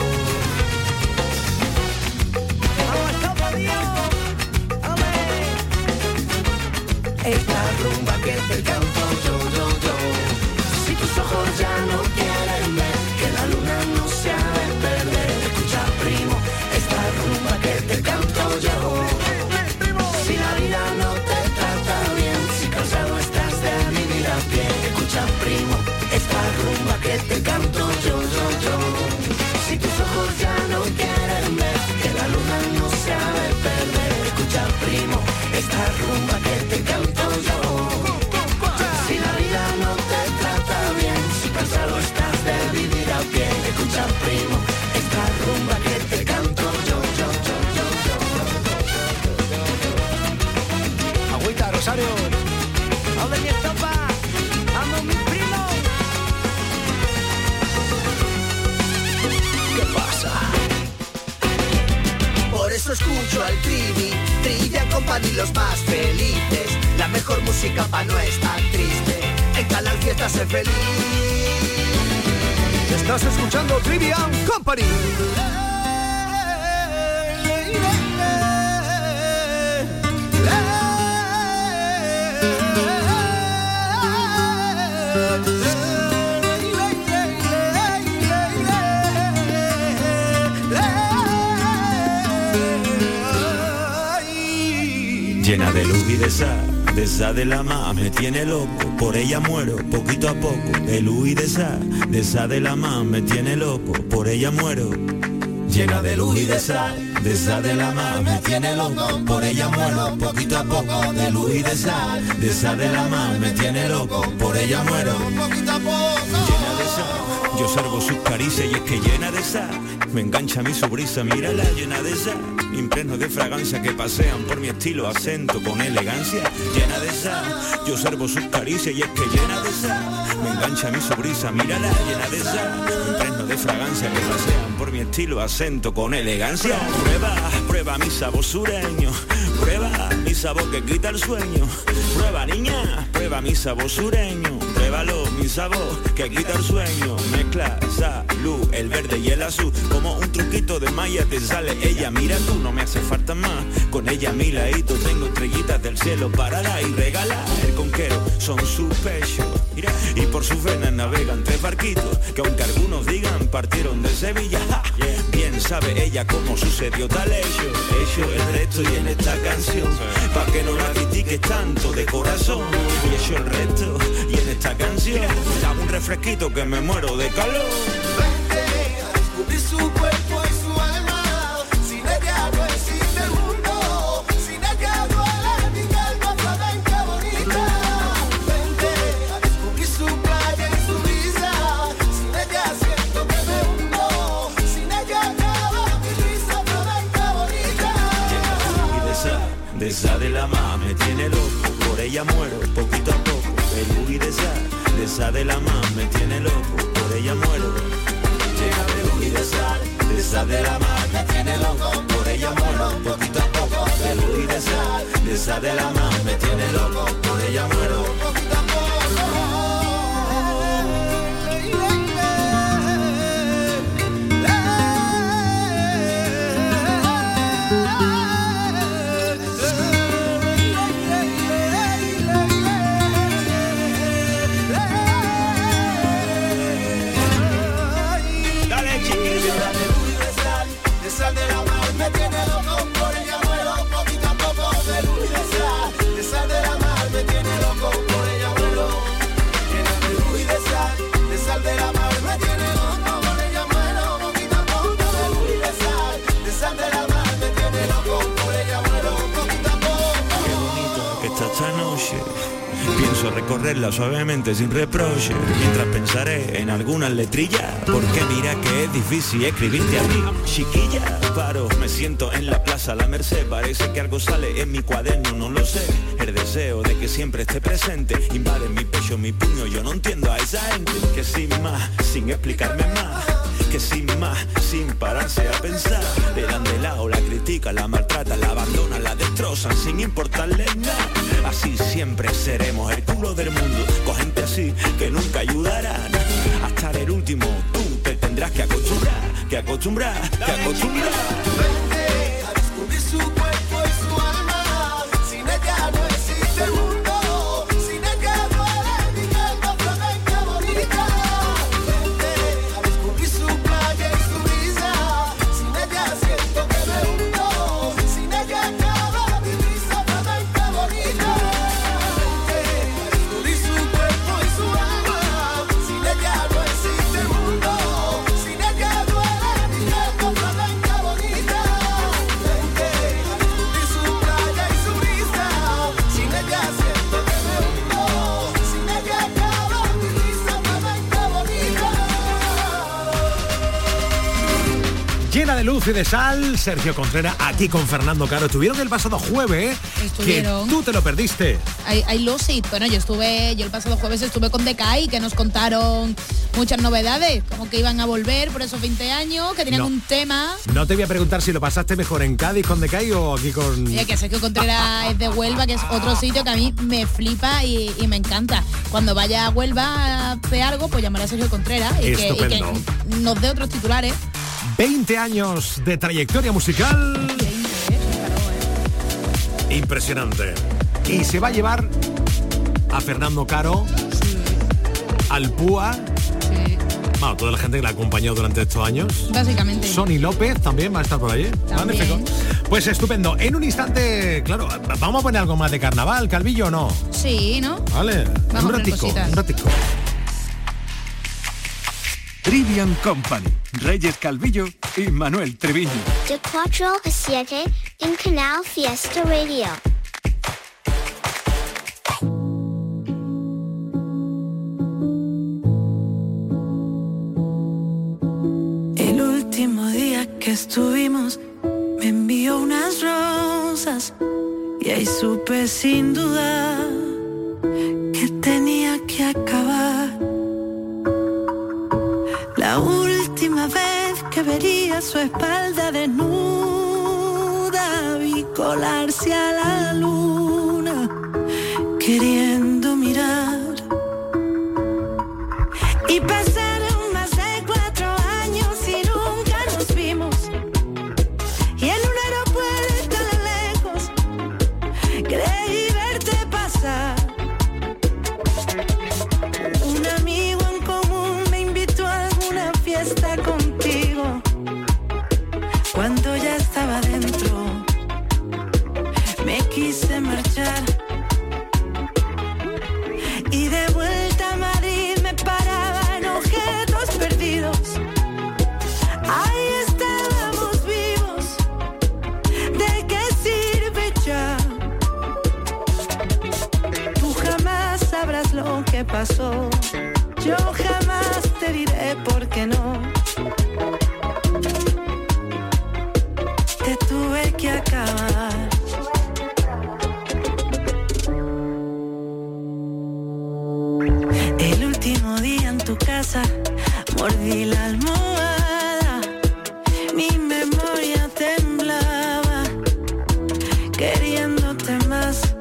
Esta rumba que te canto yo, yo, yo. Si tus ojos ya no quieren ver, que la luna no se ha de perder. Escucha, primo, esta rumba que te canto yo. Si la vida no te trata bien, si cansado estás de vivir a pie. Escucha, primo, esta rumba que te canto yo, yo, yo. Si tus ojos ya no quieren ver, que la luna no se ha de perder. Escucha, primo, esta rumba que te canto yo. Si la vida no te trata bien, si cansado estás de vivir a pie. Escucha, primo, esta rumba que te canto yo, yo, yo, yo. Agüita, Rosario. ¡Ole, mi estopa! ¡Vamos, mi primo! ¿Qué pasa? Por eso escucho al Trivian Company, los más felices. La mejor música pa' no estar triste. En Canal Fiesta sé feliz. Estás escuchando Trivian Company. Llena de luz y de esa de la más me tiene loco, por ella muero poquito a poco, de luz y de esa de la más me tiene loco, por ella muero. Llena de luz y de esa de la más me tiene loco, por ella muero poquito a poco, de luz y de esa de la más me tiene loco, por ella muero. Llena de esa, yo observo sus caricias y es que llena de esa, me engancha mi su brisa, mírala llena de esa, impregno de fragancia que pasean por mi estilo, acento con elegancia. Llena de esa, yo observo sus caricias y es que llena de esa, me engancha mi su brisa, mírala llena de esa, impregno de fragancia que pasean por mi estilo, acento con elegancia. Prueba mi sabor sureño, prueba mi sabor que quita el sueño, prueba niña, prueba mi sabor sureño, pruébalo mi sabor que quita el sueño. Mezcla salud, el verde y el azul, como un truquito de Maya te sale ella. Mira tú, no me hace falta más, con ella a mi ladito tengo estrellitas del cielo para dar y regalar. El conquero son sus pechos, mira, y por sus venas navegan tres barquitos que aunque algunos digan partieron de Sevilla. Bien sabe ella cómo sucedió tal hecho el resto y en esta canción, pa' que no la critiques tanto de corazón, y hecho el resto y en esta canción, hago un refresquito que me muero de calor. Vente a descubrir su cuerpo y su alma, sin ella no existe el mundo, sin ella duele mi calma flamenca bonita. Vente a descubrir su playa y su brisa, sin ella siento que me hundo, sin ella acaba mi risa flamenca bonita. De esa de la más me tiene loco, por ella muero poquito a poco, de luz y de esa de la más me tiene loco, por ella muero. Llena de luz y de esa de la más me tiene loco, por ella muero poquito a poco, de luz y de esa de la más me tiene loco, por ella muero poquito a poco. Pienso recorrerla suavemente sin reproche, mientras pensaré en algunas letrillas, porque mira que es difícil escribirte a mí, chiquilla. Paro, me siento en la plaza La Merced, parece que algo sale en mi cuaderno, no lo sé. El deseo de que siempre esté presente invade mi pecho, mi puño. Yo no entiendo a esa gente que sin más, sin explicarme más, que sin más, sin pararse a pensar, le dan de lado, la critican, la maltratan, la abandonan, la destrozan sin importarles nada. Así siempre seremos el culo del mundo, con gente así que nunca ayudarán. Hasta el último tú te tendrás que acostumbrar, que acostumbrar, que acostumbrar. A descubrir su cuerpo y su alma, sin ella no existe el mundo, sin ella duele mi alma flamenca bonita. A descubrir su playa y su brisa, sin ella siento que me hundo, sin ella acaba mi brisa flamenca bonita. A descubrir su cuerpo y su alma, sin ella no existe el mundo, sin ella duele mi alma flamenca bonita. Llena de luz y de sal, Sergio Contreras aquí con Fernando Caro. Estuvieron el pasado jueves, Estuvieron. que tú te lo perdiste. I Lose It. Bueno, yo el pasado jueves estuve con Decay, que nos contaron muchas novedades, como que iban a volver por esos 20 años, que tenían un tema. No te voy a preguntar si lo pasaste mejor en Cádiz con Decay o aquí con... Que Sergio Contreras es de Huelva, que es otro sitio que a mí me flipa y me encanta. Cuando vaya a Huelva a hacer algo, pues llamaré a Sergio Contreras y que nos dé otros titulares. 20 años de trayectoria musical. Impresionante. Y se va a llevar a Fernando Caro, al Púa. Bueno, toda la gente que la ha acompañado durante estos años. Básicamente. Sony López también va a estar por allí. Magnífico. Pues estupendo. En un instante, claro, vamos a poner algo más de carnaval, Calvillo, ¿o no? Sí, ¿no? Vale, Vamos un ratico. Trivian Company, Reyes Calvillo y Manuel Treviño. De 4 a 7 en Canal Fiesta Radio. El último día que estuvimos me envió unas rosas y ahí supe sin duda que tenía que acabar. La última vez que vería su espalda desnuda, vi colarse a la luna, queriendo mirar. Y pasaron más de 4 años y nunca nos vimos. Y en un aeropuerto a lo lejos, creí verte pasar. Un amigo en común me invitó a alguna fiesta contigo. Cuando ya estaba dentro, me quise marchar. Y de vuelta a Madrid me paraban objetos perdidos. Ahí estábamos vivos. ¿De qué sirve ya? Tú jamás sabrás lo que pasó. Yo jamás te diré por qué no. Te tuve que acabar. El último día en tu casa mordí la almohada. Mi memoria temblaba, queriéndote más.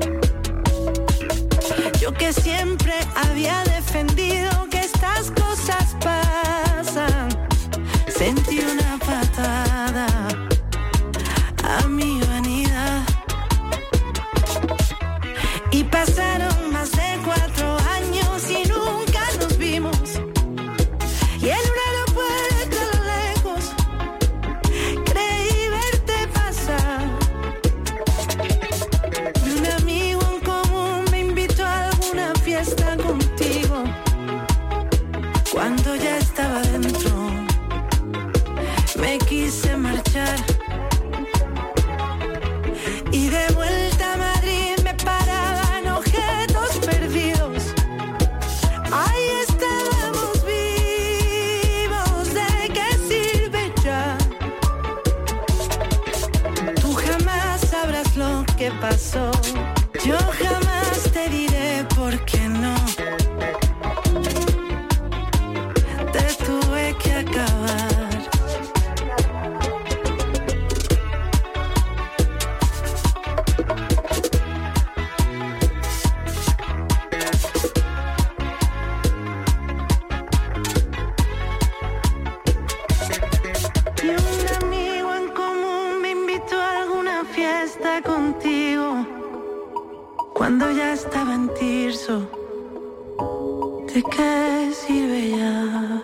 Yo que siempre había defendido que estas cosas pasan, sentí una patada a mi vanidad. Y pasaron más de 4 años y nunca nos vimos. Y en un aeropuerto a lo lejos, creí verte pasar. Y un amigo en común me invitó a alguna fiesta contigo. Cuando ya estaba dentro, me quise marchar. Y de vuelta a Madrid me paraban objetos perdidos. qué pasó. Yo jamás te diré por qué no. Te tuve que acabar. Y un amigo en común me invitó a alguna fiesta contigo. Cuando ya estaba en Tirso, ¿de qué sirve ya?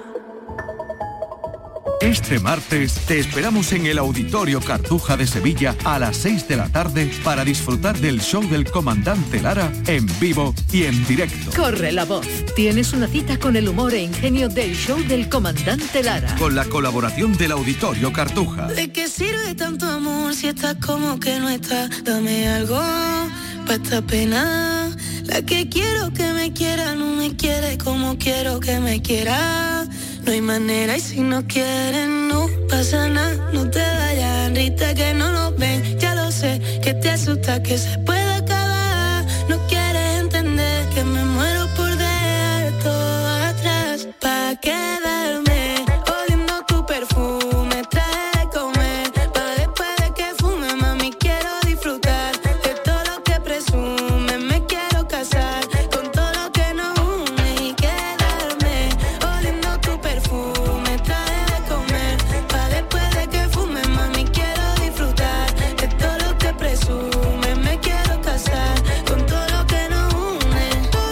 Este martes te esperamos en el Auditorio Cartuja de Sevilla a las 6 de la tarde para disfrutar del show del Comandante Lara en vivo y en directo. Corre la voz. Tienes una cita con el humor e ingenio del show del Comandante Lara. Con la colaboración del Auditorio Cartuja. ¿De qué sirve tanto amor si estás como que no estás? Dame algo pa' esta pena. La que quiero que me quiera no me quiere como quiero que me quiera. No hay manera y si no quieren no pasa nada. No te vayas, Rita, que no nos ven. Ya lo sé, que te asusta que se pueda acabar. No quieres entender que me muero por dejar todo atrás. Pa' quedarme oliendo tu perfume, trae de comer. Pa' después de que fume, mami, quiero disfrutar de todo lo que presume. Me quiero casar con todo lo que nos une y quedarme oliendo tu perfume, trae de comer. Pa' después de que fume, mami, quiero disfrutar de todo lo que presume. Me quiero casar con todo lo que nos une.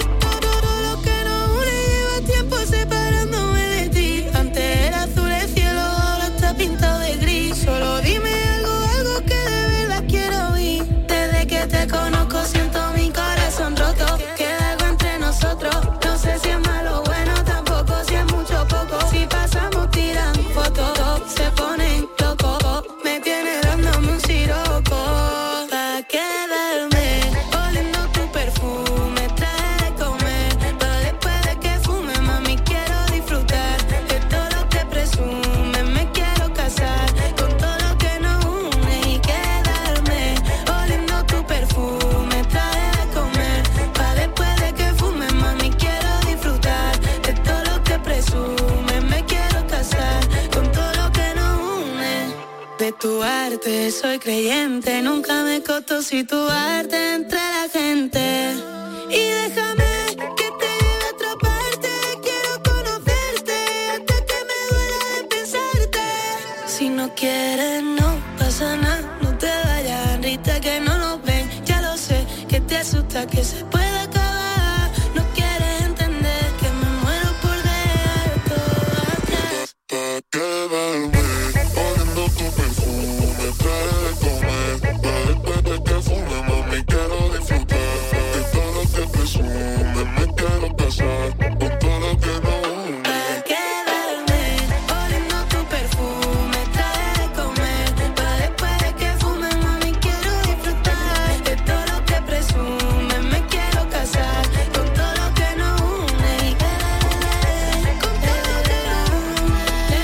Todo lo que nos une lleva tiempo separándome de ti. Antes era azul el cielo, ahora está pintado de gris. Solo dime algo que de verdad quiero oír. Desde que te conozco siento mi corazón roto. Queda algo entre nosotros. No sé si es malo o bueno, tampoco si es mucho o poco. Si pasamos tiran fotos, se ponen locos. Me tiene dándome un siroco. Pa' quedarme oliendo tu perfume, trae de comer. Pa' después de que fume, mami, quiero disfrutar de todo lo que presume. Me quiero casar con todo lo que nos une y quedarme oliendo tu perfume, trae de comer. Pa' después de que fume, mami, quiero disfrutar de todo lo que presume. Me quiero casar con todo lo que nos une. De tu arte soy creyente, nunca me costó situarte entre la gente. Y déjame que te lleve a otra parte, quiero conocerte hasta que me duela de pensarte. Si no quieres no pasa nada, no te vayas, Rita, que no nos ven. Ya lo sé, que te asusta que se pueda acabar. No quieres entender que me muero por dejar todo atrás. Pa' quedarme oliendo tu perfume, trae de comer. Pa' después de que fume, mami, quiero disfrutar de todo lo que presume. Me quiero casar con todo lo que nos une. Pa' quedarme oliendo tu perfume, trae de comer. Pa' después de que fume, mami, quiero disfrutar de todo lo que presume. Me quiero casar con todo lo que nos une y quedarme con todo lo que nos une.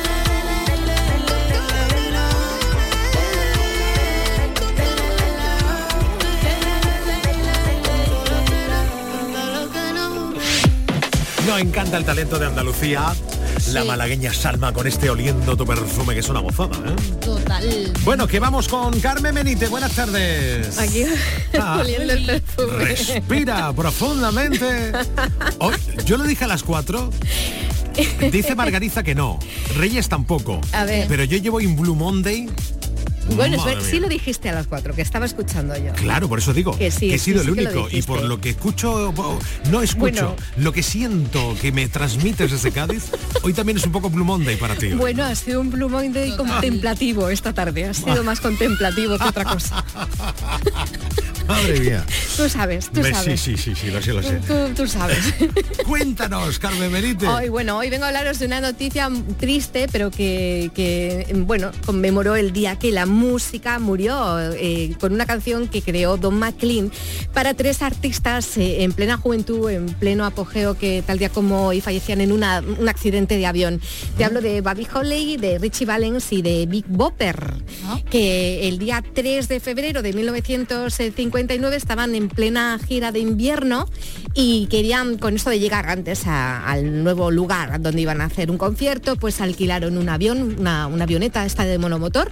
Nos encanta el talento de Andalucía. La malagueña Salma con este oliendo tu perfume, que es una gozada, ¿eh? Total. Bueno, que vamos con Carmen Benítez. Buenas tardes. Aquí oliendo el perfume. Respira profundamente. Hoy, yo lo dije a las 4. Dice Margarita que no. Reyes tampoco. A ver. Pero yo llevo en Blue Monday. Bueno, Madre sí mía. lo dijiste a las 4, que estaba escuchando yo. Claro, por eso digo Que sí, que he sido sí, el sí que lo único. Y dijiste. por lo que escucho, no escucho, Bueno. lo que siento que me transmites desde Cádiz, hoy también es un poco Blue Monday para ti. Bueno, ha sido un Blue Monday contemplativo esta tarde. Ha sido más contemplativo que otra cosa. Madre mía. Tú sabes, tú sabes. Sí, lo sé. Tú sabes. Cuéntanos, Carmen Benítez. Hoy vengo a hablaros de una noticia triste, pero que bueno, conmemoró el día que la música murió con una canción que creó Don McLean para 3 artistas en plena juventud, en pleno apogeo, que tal día como hoy fallecían en un accidente de avión. Te hablo de Buddy Holly, de Richie Valens y de Big Bopper, que el día 3 de febrero de 1955 59 estaban en plena gira de invierno y querían, con esto de llegar antes al nuevo lugar donde iban a hacer un concierto, pues alquilaron un avión, una avioneta esta de monomotor.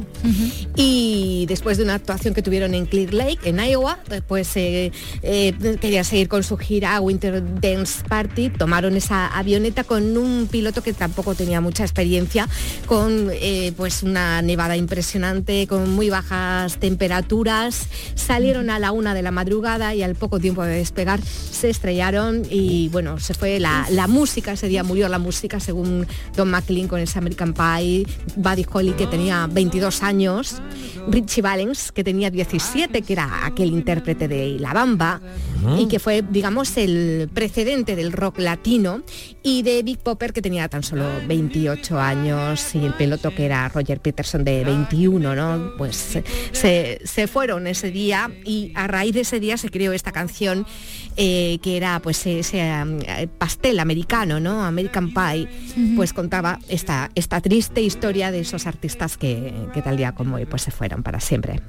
Y después de una actuación que tuvieron en Clear Lake, en Iowa, pues querían seguir con su gira Winter Dance Party. Tomaron esa avioneta con un piloto que tampoco tenía mucha experiencia, con pues una nevada impresionante, con muy bajas temperaturas. Salieron a la 1 de la madrugada y al poco tiempo de despegar se estrellaron y bueno, se fue la música. Ese día murió la música, según Don McLean, con ese American Pie, Buddy Holly, que tenía 22 años, Richie Valens, que tenía 17, que era aquel intérprete de La Bamba, y que fue, digamos, el precedente del rock latino, y de Big Popper, que tenía tan solo 28 años, y el piloto, que era Roger Peterson, de 21, ¿no? Pues se fueron ese día, y a raíz de ese día se creó esta canción, que era pues ese pastel americano, ¿no? American Pie. Pues contaba esta triste historia de esos artistas que tal día como hoy pues se fueron para siempre.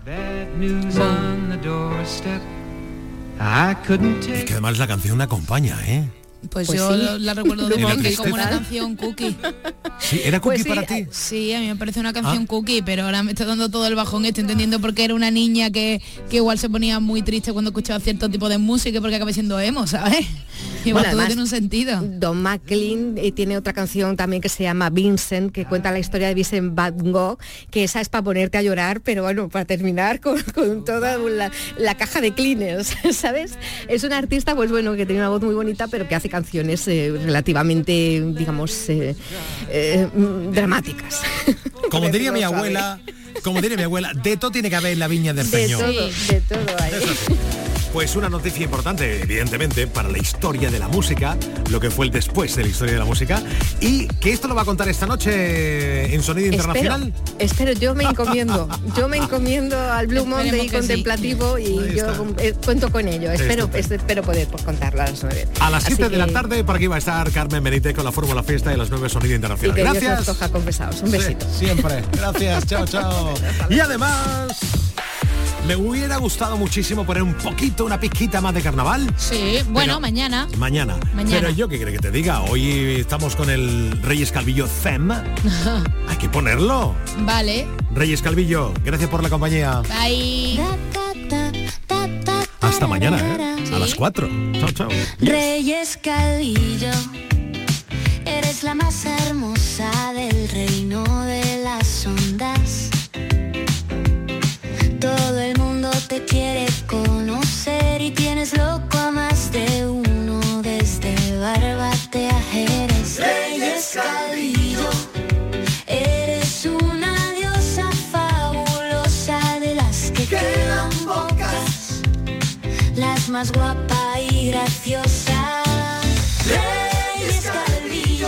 Y que además la canción acompaña, ¿eh? Pues Pues yo sí. la recuerdo de ¿Y la pequeña como una tristeza? canción cookie. Sí, ¿era cookie Pues sí, para ti? Sí, a mí me parece una canción cookie, pero ahora me está dando todo el bajón. Estoy entendiendo por qué era una niña que igual se ponía muy triste cuando escuchaba cierto tipo de música, porque acabé siendo emo, ¿sabes? Igual todo además, tiene un sentido. Don McLean tiene otra canción también que se llama Vincent, que cuenta la historia de Vincent Van Gogh, que esa es para ponerte a llorar, pero bueno, para terminar con toda la caja de Kleenex, ¿sabes? Es un artista, pues bueno, que tiene una voz muy bonita, pero que hace canciones relativamente, digamos, dramáticas. Como diría mi abuela, de todo tiene que haber en la viña del De Señor. todo, de todo hay. Pues una noticia importante, evidentemente, para la historia de la música, lo que fue el después de la historia de la música, y que esto lo va a contar esta noche en Sonido Internacional. Espero, yo me encomiendo al Blue Monday Esperemos que contemplativo Ahí y yo cuento con ello. Espero poder contarlo a las 9. A las 7 Así de la que- tarde, por aquí va a estar Carmen Benítez con la Fórmula Fiesta de las 9 Sonido Y Internacional. que Dios nos Gracias. coja confesados. Un besito. Sí, siempre. Gracias. Chao, chao. Y además, me hubiera gustado muchísimo poner una pizquita más de carnaval. Sí, bueno, mañana. Mañana. Pero yo qué quiere que te diga, hoy estamos con el Reyes Calvillo Them. Hay que ponerlo. Vale, Reyes Calvillo, gracias por la compañía. bye. Hasta mañana, a las 4. Chao, chao. Reyes Calvillo, eres la más hermosa del reino de las ondas. Todo el mundo te quiere conocer y tienes loco a más de uno, desde Bárbate a Jerez. Reyes Calvillo, eres una diosa fabulosa, de las que quedan pocas, las más guapa y graciosa. Reyes Calvillo,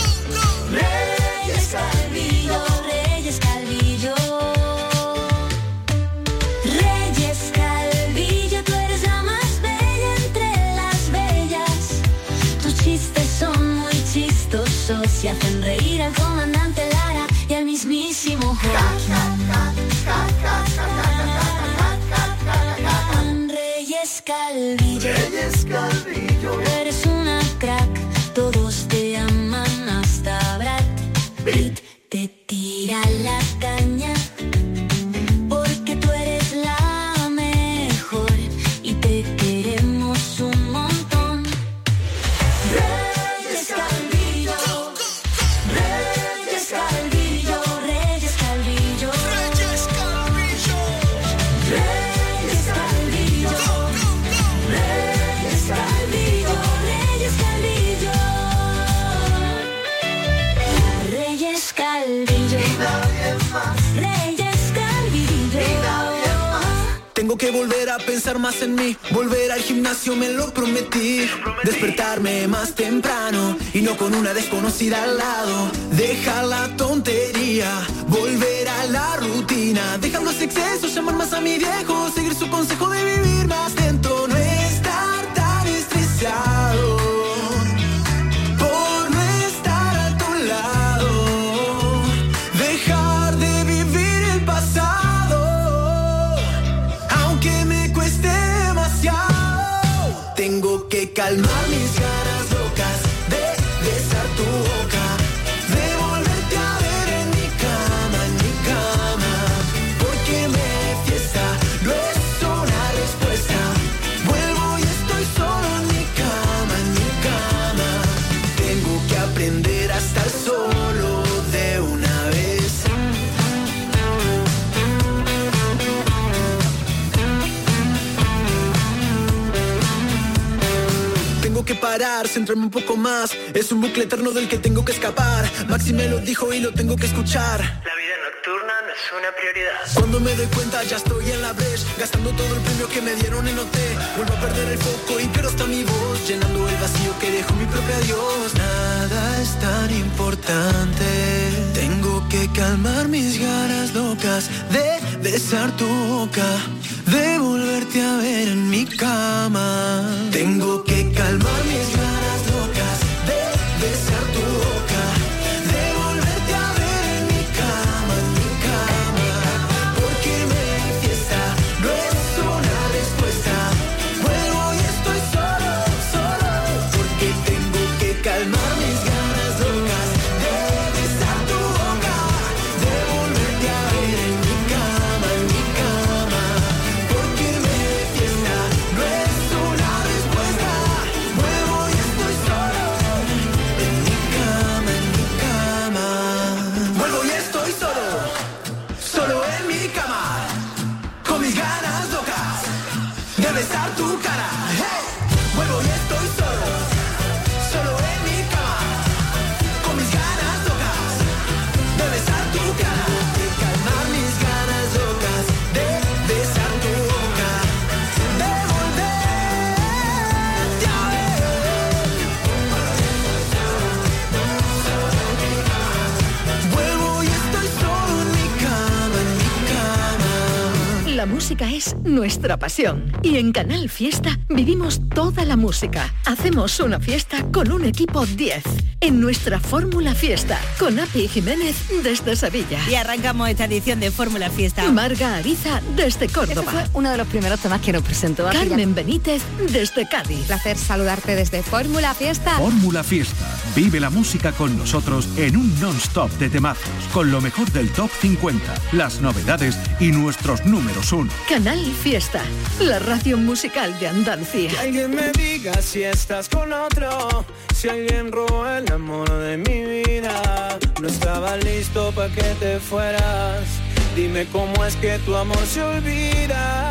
Reyes Calvillo, Reyes Calvillo. Reyes Calvillo, tú eres la más bella entre las bellas. Tus chistes son muy chistosos y hacen reír al comandante Lara y al mismísimo Reyes Calvillo, Reyes Calvillo, eres una crack, todos te aman hasta Brad Pitt te tira la caña, porque tú eres la mejor y te queremos un montón. Reyes Calvillo, Reyes Calvillo, Reyes Calvillo, Reyes Calvillo, Reyes Calvillo, Reyes Calvillo, Reyes Calvillo, Reyes Calvillo, Reyes Calvillo. Tengo que volver a pensar más en mí, volver al gimnasio me lo prometí, despertarme más temprano y no con una desconocida al lado, dejar la tontería, volver a la rutina, dejar los excesos, llamar más a mi viejo, seguir su consejo de vivir más lento, no estar tan estresado por no estar a tu lado, dejar de vivir el pasado, aunque me cueste centrarme un poco más. Es un bucle eterno del que tengo que escapar. Maxi me lo dijo y lo tengo que escuchar. La vida nocturna no es una prioridad. Cuando me doy cuenta ya estoy en la brecha, gastando todo el premio que me dieron en OT. Vuelvo a perder el foco y pierdo hasta mi voz, llenando el vacío que dejó mi propio adiós. Nada es tan importante. Tengo que calmar mis ganas locas de besar tu boca, de volverte a ver en mi cama. Tengo que calmar mis ganas locas de besar tu boca, de volverte a ver en mi cama, porque mi fiesta no es una respuesta. Vuelvo y estoy solo, solo, porque tengo que calmar mis ganas locas de besar tu boca, de volverte a ver en mi cama, porque mi fiesta no es una respuesta. Vuelvo y estoy solo en mi cama, Vuelvo y estoy solo, solo en mi cama, con mis ganas locas de besar tu cara. Hey. Vuelvo y estoy solo, solo en mi cama, con mis ganas locas de besar tu cara, de calmar mis ganas locas de besar tu boca, de volverte a ver. Vuelvo y estoy solo en mi cama, La música es nuestra pasión y en Canal Fiesta vivimos toda la música. Hacemos una fiesta con un equipo 10 en nuestra Fórmula Fiesta con Api Jiménez desde Sevilla. Y arrancamos esta edición de Fórmula Fiesta. Marga Ariza desde Córdoba. Ese fue uno de los primeros temas que nos presentó. Carmen Benítez desde Cádiz. Placer saludarte desde Fórmula Fiesta. Fórmula Fiesta. Vive la música con nosotros en un non-stop de temazos, con lo mejor del Top 50, las novedades y nuestros números 1. Canal Fiesta, la radio musical de Andalucía. Que alguien me diga si estás con otro, si alguien robó el amor de mi vida. No estaba listo para que te fueras. Dime cómo es que tu amor se olvida.